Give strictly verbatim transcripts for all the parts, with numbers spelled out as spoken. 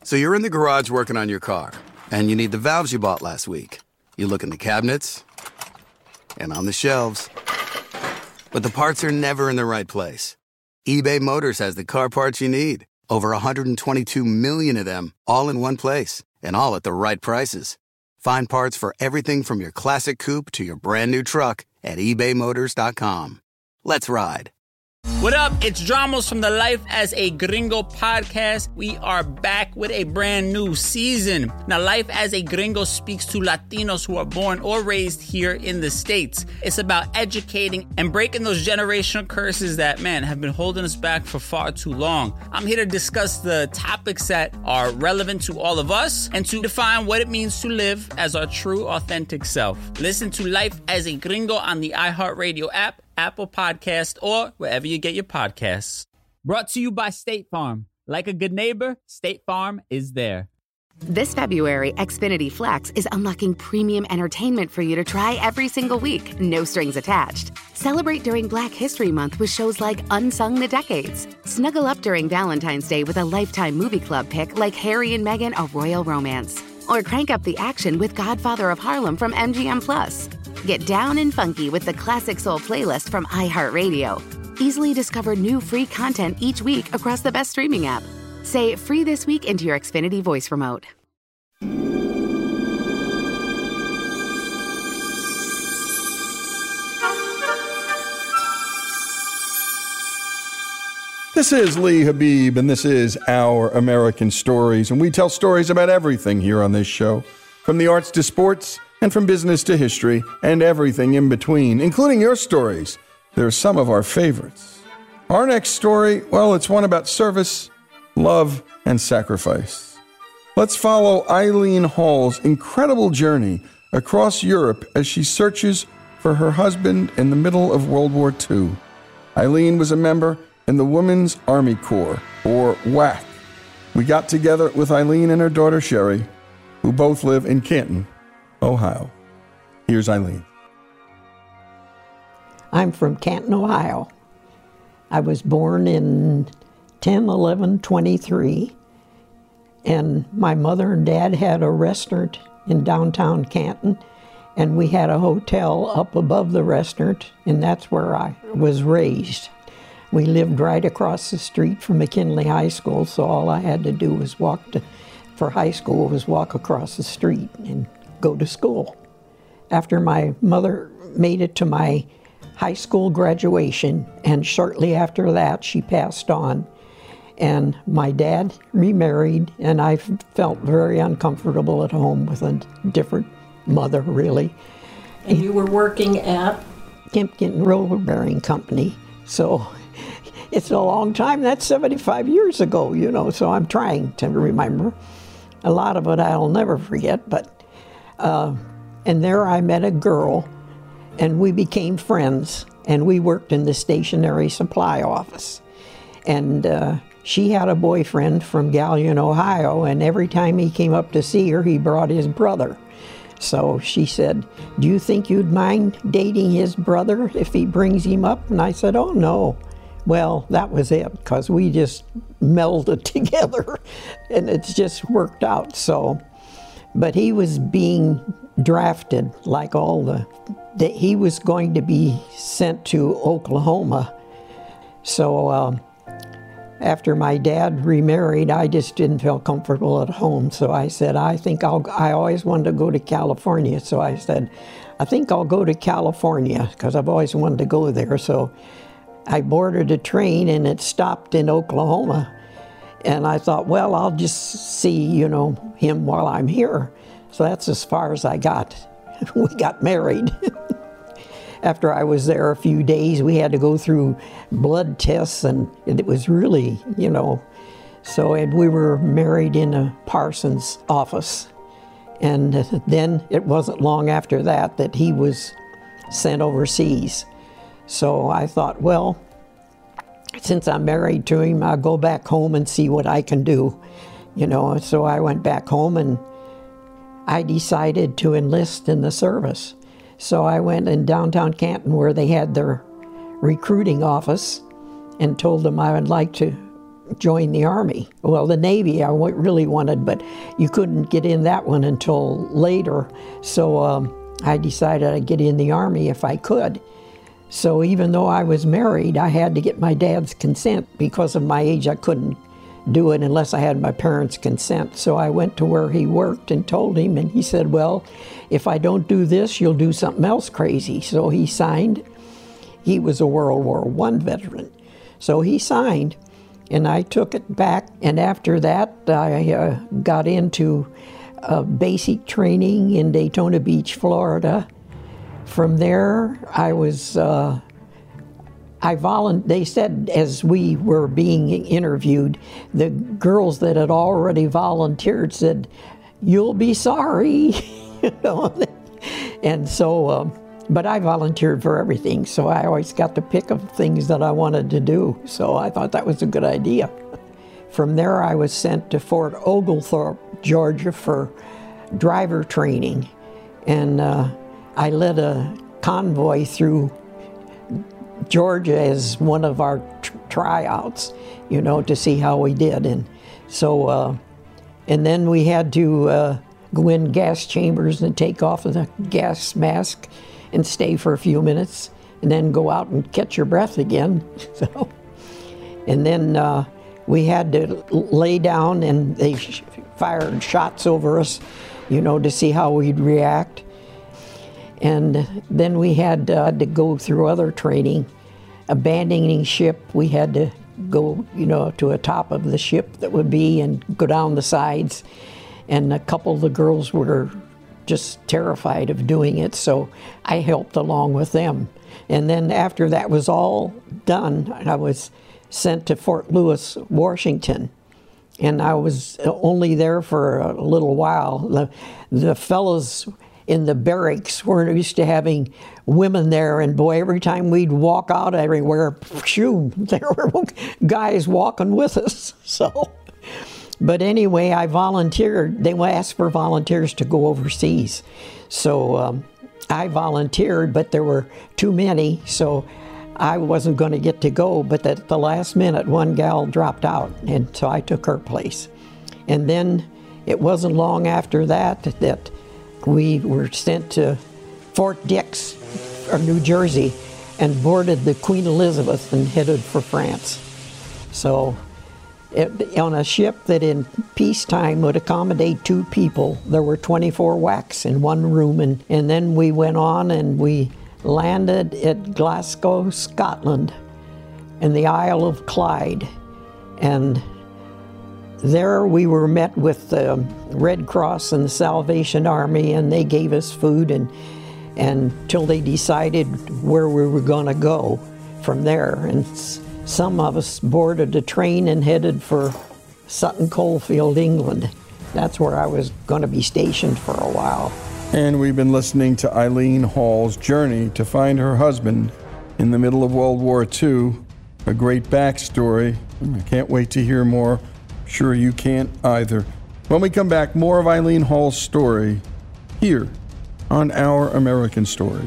So you're in the garage working on your car, and you need the valves you bought last week. You look in the cabinets and on the shelves. But the parts are never in the right place. eBay Motors has the car parts you need. Over one hundred twenty-two million of them, all in one place, and all at the right prices. Find parts for everything from your classic coupe to your brand new truck at ebay motors dot com. Let's ride. What up? It's Dramos from the Life as a Gringo podcast. We are back with a brand new season. Now, Life as a Gringo speaks to Latinos who are born or raised here in the States. It's about educating and breaking those generational curses that, man, have been holding us back for far too long. I'm here to discuss the topics that are relevant to all of us and to define what it means to live as our true, authentic self. Listen to Life as a Gringo on the iHeartRadio app, Apple Podcast, or wherever you get your podcasts. Brought to you by State Farm. Like a good neighbor, State Farm is there. This February, Xfinity Flex is unlocking premium entertainment for you to try every single week, no strings attached. Celebrate during Black History Month with shows like Unsung the Decades. Snuggle up during Valentine's Day with a Lifetime Movie Club pick like Harry and Meghan, A Royal Romance. Or crank up the action with Godfather of Harlem from M G M Plus. Get down and funky with the Classic Soul playlist from iHeartRadio. Easily discover new free content each week across the best streaming app. Say free this week into your Xfinity voice remote. This is Lee Habib, and this is Our American Stories, and we tell stories about everything here on this show, from the arts to sports, and from business to history, and everything in between, including your stories. They're some of our favorites. Our next story, well, it's one about service, love, and sacrifice. Let's follow Eileen Hall's incredible journey across Europe as she searches for her husband in the middle of World War Two. Eileen was a member in the Women's Army Corps, or W A C. We got together with Eileen and her daughter Sherry, who both live in Canton, Ohio. Here's Eileen. I'm from Canton, Ohio. I was born in ten eleven twenty-three, and my mother and dad had a restaurant in downtown Canton, and we had a hotel up above the restaurant, and that's where I was raised. We lived right across the street from McKinley High School, so all I had to do was walk to, for high school was walk across the street and go to school. After my mother made it to my high school graduation, and shortly after that she passed on, and my dad remarried, and I felt very uncomfortable at home with a different mother, really. And you were working at? Kempkin Roller Bearing Company, so it's a long time. That's seventy-five years ago, you know, so I'm trying to remember. A lot of it I'll never forget, but, uh, and there I met a girl, and we became friends, and we worked in the stationery supply office. And uh, she had a boyfriend from Galion, Ohio, and every time he came up to see her, he brought his brother. So she said, "Do you think you'd mind dating his brother if he brings him up?" And I said, "Oh, no." Well, that was it, because we just melded together, and it's just worked out. So, but he was being drafted like all the, that he was going to be sent to Oklahoma. So uh, after my dad remarried, I just didn't feel comfortable at home. So I said, I think I'll, I always wanted to go to California. So I said, I think I'll go to California, because I've always wanted to go there. So I boarded a train, and it stopped in Oklahoma. And I thought, well, I'll just see, you know, him while I'm here. So that's as far as I got. We got married. After I was there a few days, we had to go through blood tests, and it was really, you know, so and we were married in a parson's office. And then it wasn't long after that that he was sent overseas. So I thought, well, since I'm married to him, I'll go back home and see what I can do, you know. So I went back home, and I decided to enlist in the service. So I went in downtown Canton, where they had their recruiting office, and told them I would like to join the Army. Well, the Navy I really wanted, but you couldn't get in that one until later. So um, I decided I'd get in the Army if I could. So even though I was married, I had to get my dad's consent. Because of my age, I couldn't do it unless I had my parents' consent. So I went to where he worked and told him, and he said, well, if I don't do this, you'll do something else crazy. So he signed. He was a World War One veteran. So he signed, and I took it back. And after that, I uh, got into uh, basic training in Daytona Beach, Florida. From there, I was, uh, I volunteered. They said as we were being interviewed, the girls that had already volunteered said, you'll be sorry, you know. And so, um, but I volunteered for everything, so I always got to pick of things that I wanted to do. So I thought that was a good idea. From there, I was sent to Fort Oglethorpe, Georgia for driver training. And uh, I led a convoy through Georgia as one of our tr- tryouts, you know, to see how we did. And so, uh, and then we had to uh, go in gas chambers and take off the gas mask and stay for a few minutes, and then go out and catch your breath again. So, and then uh, we had to lay down, and they sh- fired shots over us, you know, to see how we'd react. And then we had uh, to go through other training. Abandoning ship, we had to go, you know, to a top of the ship that would be and go down the sides. And a couple of the girls were just terrified of doing it, so I helped along with them. And then after that was all done, I was sent to Fort Lewis, Washington. And I was only there for a little while. The, the fellows in the barracks weren't used to having women there, and boy, every time we'd walk out everywhere, shoo, there were guys walking with us. So, but anyway, I volunteered. They asked for volunteers to go overseas. So um, I volunteered, but there were too many, so I wasn't going to get to go. But at the last minute, one gal dropped out, and so I took her place. And then it wasn't long after that that we were sent to Fort Dix, or New Jersey, and boarded the Queen Elizabeth and headed for France. So it, on a ship that in peacetime would accommodate two people, there were twenty-four whacks in one room. And, and then we went on and we landed at Glasgow, Scotland, in the Isle of Clyde. And there we were met with the Red Cross and the Salvation Army, and they gave us food and until they decided where we were going to go from there. And s- some of us boarded a train and headed for Sutton Coldfield, England. That's where I was going to be stationed for a while. And we've been listening to Eileen Hall's journey to find her husband in the middle of World War Two. A great backstory. I can't wait to hear more. Sure you can't either. When we come back, more of Eileen Hall's story here on Our American Stories.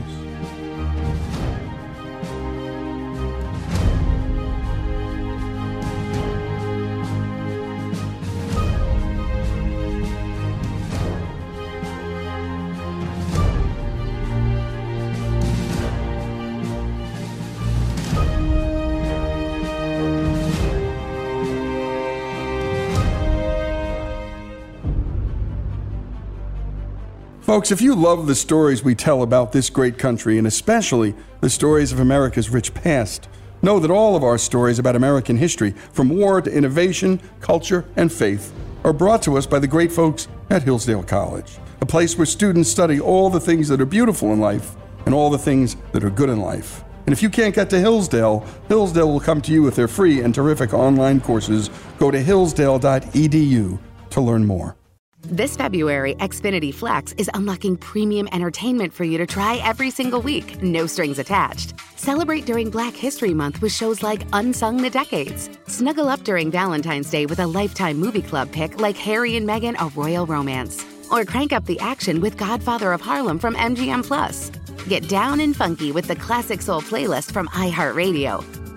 Folks, if you love the stories we tell about this great country, and especially the stories of America's rich past, know that all of our stories about American history, from war to innovation, culture, and faith, are brought to us by the great folks at Hillsdale College, a place where students study all the things that are beautiful in life and all the things that are good in life. And if you can't get to Hillsdale, Hillsdale will come to you with their free and terrific online courses. Go to hillsdale dot e d u to learn more. This February, Xfinity Flex is unlocking premium entertainment for you to try every single week, no strings attached. Celebrate during Black History Month with shows like Unsung the Decades. Snuggle up during Valentine's Day with a Lifetime Movie Club pick like Harry and Meghan, A Royal Romance. Or crank up the action with Godfather of Harlem from M G M Plus. Get down and funky with the Classic Soul playlist from iHeartRadio.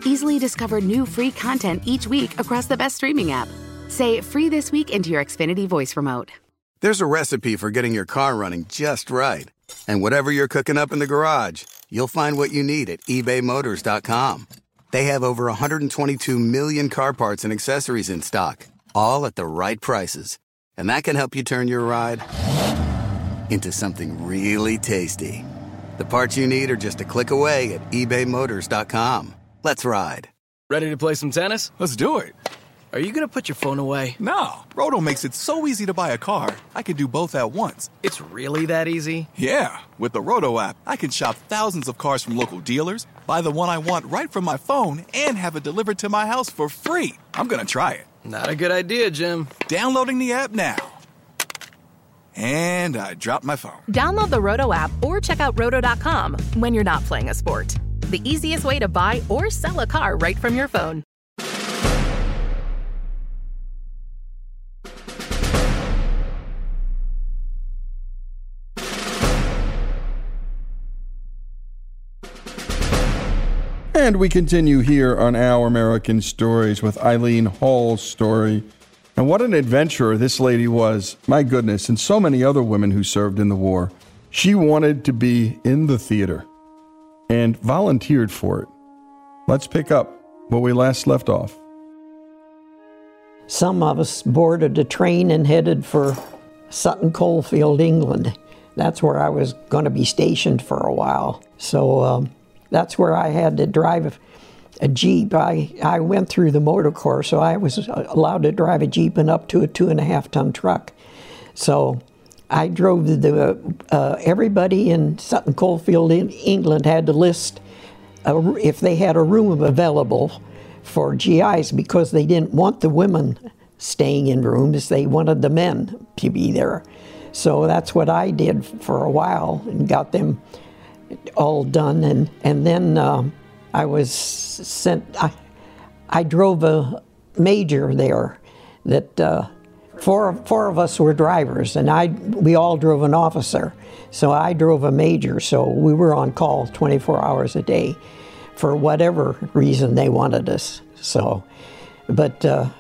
Easily discover new free content each week across the best streaming app. Say free this week into your Xfinity voice remote. There's a recipe for getting your car running just right. And whatever you're cooking up in the garage, you'll find what you need at ebay motors dot com. They have over one hundred twenty-two million car parts and accessories in stock, all at the right prices. And that can help you turn your ride into something really tasty. The parts you need are just a click away at ebay motors dot com. Let's ride. Ready to play some tennis? Let's do it. Are you going to put your phone away? No, Roto makes it so easy to buy a car. I can do both at once. It's really that easy? Yeah, with the Roto app, I can shop thousands of cars from local dealers, buy the one I want right from my phone, and have it delivered to my house for free. I'm going to try it. Not a good idea, Jim. Downloading the app now. And I dropped my phone. Download the Roto app or check out roto dot com when you're not playing a sport. The easiest way to buy or sell a car right from your phone. And we continue here on Our American Stories with Eileen Hall's story. And what an adventurer this lady was. My goodness, and so many other women who served in the war. She wanted to be in the theater and volunteered for it. Let's pick up where we last left off. Some of us boarded a train and headed for Sutton Coldfield, England. That's where I was going to be stationed for a while. So um, that's where I had to drive a Jeep. I, I went through the motor corps, so I was allowed to drive a Jeep and up to a two and a half ton truck. So I drove the, the uh, everybody in Sutton Coldfield, in England, had to list a, if they had a room available for G Is, because they didn't want the women staying in rooms. They wanted the men to be there. So that's what I did for a while and got them all done. And, and then um, I was sent, I, I drove a major there that uh, four, four of us were drivers, and I we all drove an officer. So I drove a major, so we were on call twenty-four hours a day for whatever reason they wanted us. So, but, uh,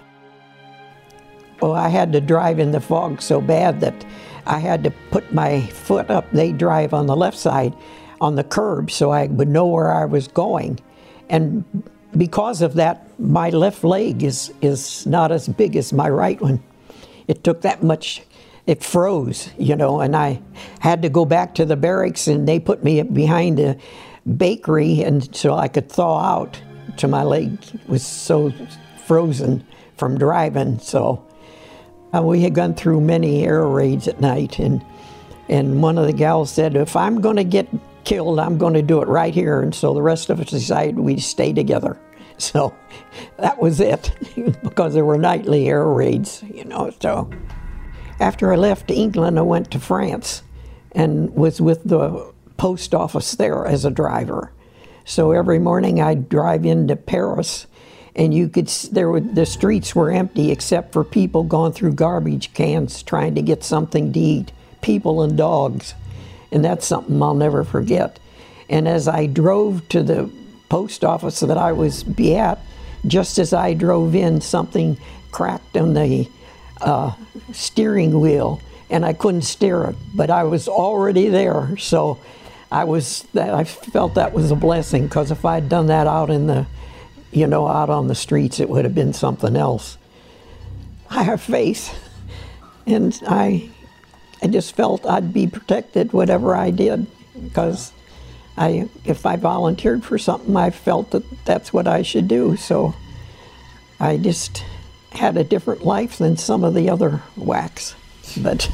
well, I had to drive in the fog so bad that I had to put my foot up. They drive on the left side on the curb so I would know where I was going. And because of that, my left leg is, is not as big as my right one. It took that much, it froze, you know, and I had to go back to the barracks, and they put me behind the bakery and so I could thaw out to my leg. It was so frozen from driving. So uh, we had gone through many air raids at night, and and one of the gals said, if I'm going to get killed, I'm going to do it right here. And so the rest of us decided we'd stay together. So that was it, because there were nightly air raids, you know. So after I left England, I went to France and was with the post office there as a driver. So every morning I'd drive into Paris, and you could there were the streets were empty except for people going through garbage cans trying to get something to eat, people and dogs. And that's something I'll never forget. And as I drove to the post office that I was be at, just as I drove in, something cracked on the uh, steering wheel, and I couldn't steer it, but I was already there. So I was, I felt that was a blessing, because if I'd done that out in the, you know, out on the streets, it would have been something else. I have faith, and I, I just felt I'd be protected whatever I did, because I, if I volunteered for something, I felt that that's what I should do. So I just had a different life than some of the other whacks. But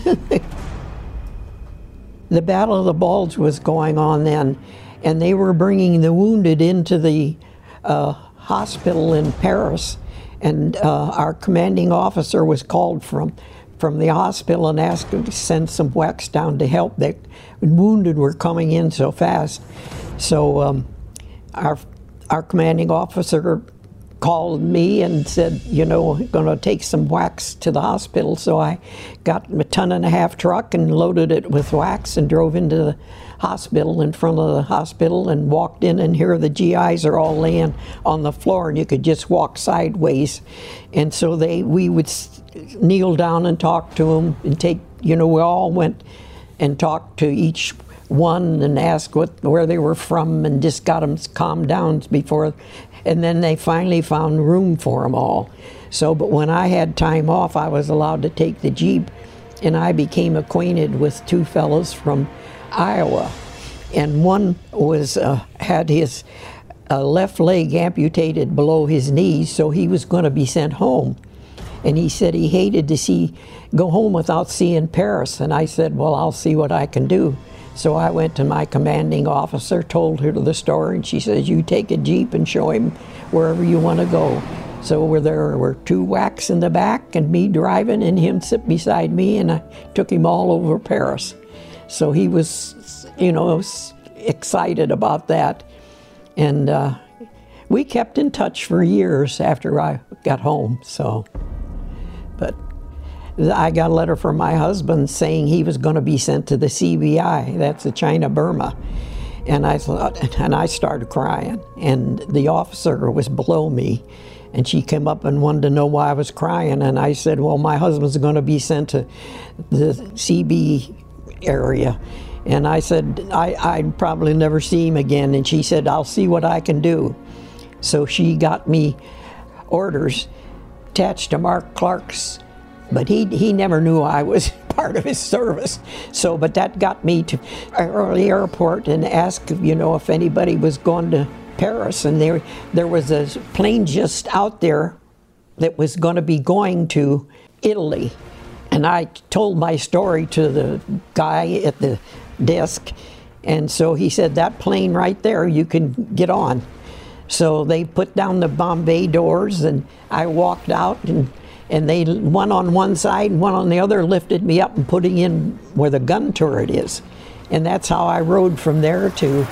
the Battle of the Bulge was going on then, and they were bringing the wounded into the uh, hospital in Paris, and uh, our commanding officer was called from from the hospital and asked him to send some whacks down to help. The wounded were coming in so fast. So um, our our commanding officer called me and said, you know, going to take some wax to the hospital. So I got a ton and a half truck and loaded it with wax and drove into the hospital, in front of the hospital, and walked in, and here the G Is are all laying on the floor, and you could just walk sideways. And so they, we would kneel down and talk to them and take, you know, we all went and talked to each one and asked what, where they were from, and just got them calmed down before. And then they finally found room for them all. So, but when I had time off, I was allowed to take the Jeep, and I became acquainted with two fellows from Iowa. And one was uh, had his uh, left leg amputated below his knees, so he was going to be sent home. And he said he hated to see go home without seeing Paris. And I said, well, I'll see what I can do. So I went to my commanding officer, told her the story, and she says, you take a Jeep and show him wherever you want to go. So where there were two whacks in the back and me driving and him sit beside me, and I took him all over Paris. So he was, you know, excited about that. And uh, we kept in touch for years after I got home, so. But I got a letter from my husband saying he was going to be sent to the C B I, that's the China Burma. And I thought, and I started crying. And the officer was below me, and she came up and wanted to know why I was crying. And I said, well, my husband's going to be sent to the C B area. And I said, I, I'd probably never see him again. And she said, I'll see what I can do. So she got me orders attached to Mark Clark's, but he he never knew I was part of his service. So, but that got me to the airport and asked, you know, if anybody was going to Paris. And there, there was a plane just out there that was going to be going to Italy. And I told my story to the guy at the desk. And so he said, that plane right there, you can get on. So they put down the Bombay doors, and I walked out, and and they, one on one side and one on the other, lifted me up and putting in where the gun turret is. And that's how I rode from there to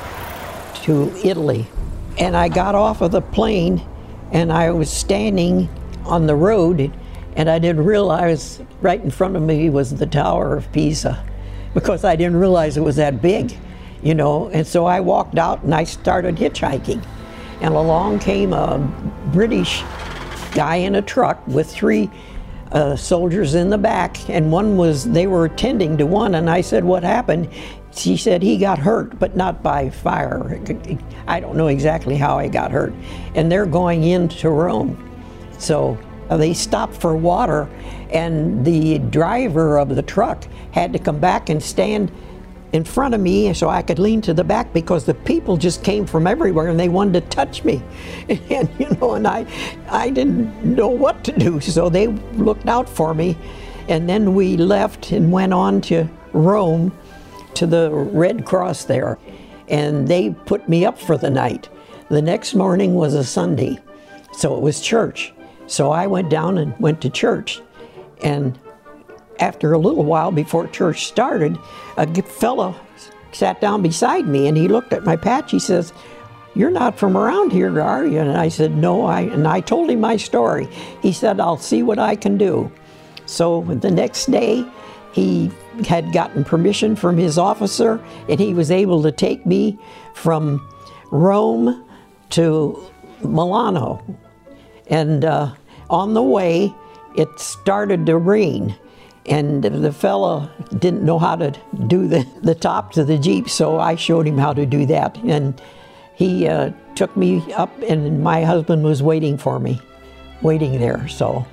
to Italy. And I got off of the plane, and I was standing on the road, and I didn't realize right in front of me was the Tower of Pisa, because I didn't realize it was that big, you know. And so I walked out and I started hitchhiking. And along came a British guy in a truck with three uh, soldiers in the back, and one was, they were attending to one, and I said, what happened? She said, he got hurt, but not by fire. I don't know exactly how he got hurt. And they're going into Rome. So uh, they stopped for water, and the driver of the truck had to come back and stand in front of me so I could lean to the back, because the people just came from everywhere and they wanted to touch me. And, you know, and I, I didn't know what to do, so they looked out for me. And then we left and went on to Rome, to the Red Cross there, and they put me up for the night. The next morning was a Sunday, so it was church. So I went down and went to church, and after a little while before church started, a fellow sat down beside me, and he looked at my patch. He says, you're not from around here, are you? And I said, no. I and I told him my story. He said, I'll see what I can do. So the next day, he had gotten permission from his officer, and he was able to take me from Rome to Milano. And uh, on the way, it started to rain. And the fellow didn't know how to do the, the top to the Jeep, so I showed him how to do that. And he uh, took me up, and my husband was waiting for me, waiting there. So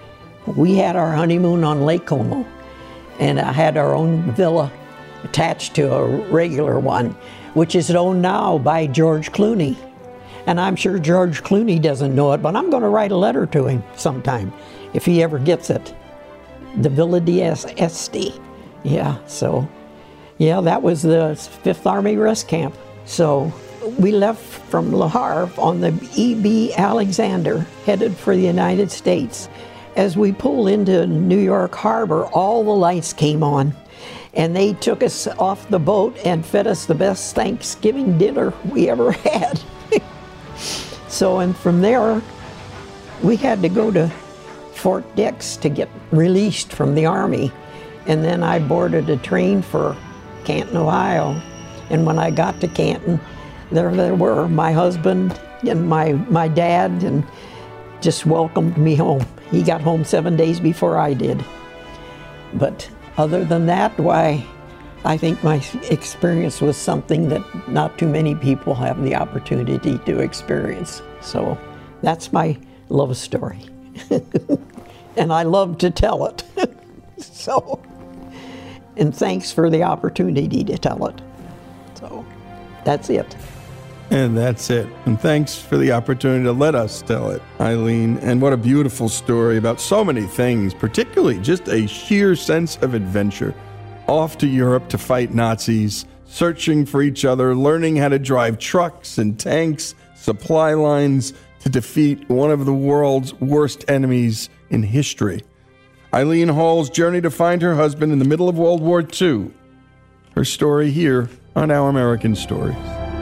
we had our honeymoon on Lake Como, and I had our own villa attached to a regular one, which is owned now by George Clooney. And I'm sure George Clooney doesn't know it, but I'm going to write a letter to him sometime, if he ever gets it. The Villa d'Este. Yeah, so, yeah, that was the Fifth Army Rest Camp. So we left from Le Havre on the E B Alexander, headed for the United States. As we pulled into New York Harbor, all the lights came on, and they took us off the boat and fed us the best Thanksgiving dinner we ever had. So, and from there, we had to go to Fort Dix to get released from the Army. And then I boarded a train for Canton, Ohio. And when I got to Canton, there they were, my husband and my, my dad, and just welcomed me home. He got home seven days before I did. But other than that, why, I think my experience was something that not too many people have the opportunity to experience. So that's my love story. And I love to tell it. So, and thanks for the opportunity to tell it. So that's it. And that's it. And thanks for the opportunity to let us tell it, Eileen. And what a beautiful story about so many things, particularly just a sheer sense of adventure. Off to Europe to fight Nazis, searching for each other, learning how to drive trucks and tanks, supply lines to defeat one of the world's worst enemies in history. Eileen Hall's journey to find her husband in the middle of World War Two. Her story here on Our American Stories.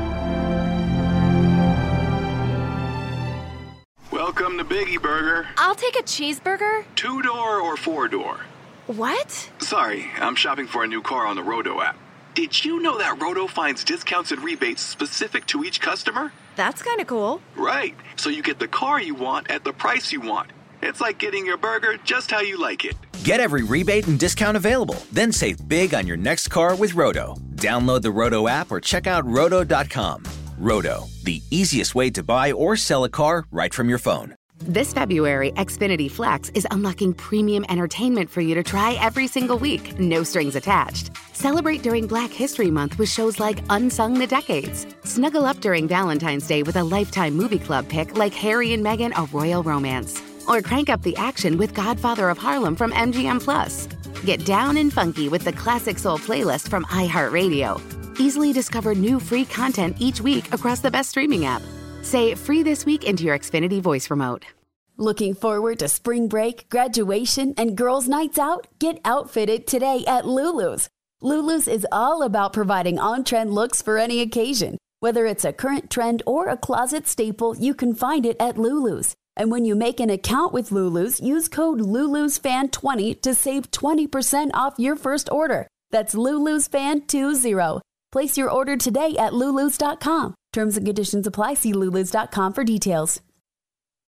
Welcome to Biggie Burger. I'll take a cheeseburger. Two-door or four-door? What? Sorry, I'm shopping for a new car on the Roto app. Did you know that Roto finds discounts and rebates specific to each customer? That's kind of cool. Right, so you get the car you want at the price you want. It's like getting your burger just how you like it. Get every rebate and discount available. Then save big on your next car with Roto. Download the Roto app or check out roto dot com. Roto, the easiest way to buy or sell a car right from your phone. This February, Xfinity Flex is unlocking premium entertainment for you to try every single week, no strings attached. Celebrate during Black History Month with shows like Unsung the Decades. Snuggle up during Valentine's Day with a Lifetime Movie Club pick like Harry and Meghan, A Royal Romance. Or crank up the action with Godfather of Harlem from M G M Plus. Get down and funky with the Classic Soul playlist from iHeartRadio. Easily discover new free content each week across the best streaming app. Say free this week into your Xfinity voice remote. Looking forward to spring break, graduation, and girls' nights out? Get outfitted today at Lulu's. Lulu's is all about providing on-trend looks for any occasion. Whether it's a current trend or a closet staple, you can find it at Lulu's. And when you make an account with Lulu's, use code Lulu's Fan twenty to save twenty percent off your first order. That's Lulu's Fan twenty. Place your order today at lulus dot com. Terms and conditions apply. See lulus dot com for details.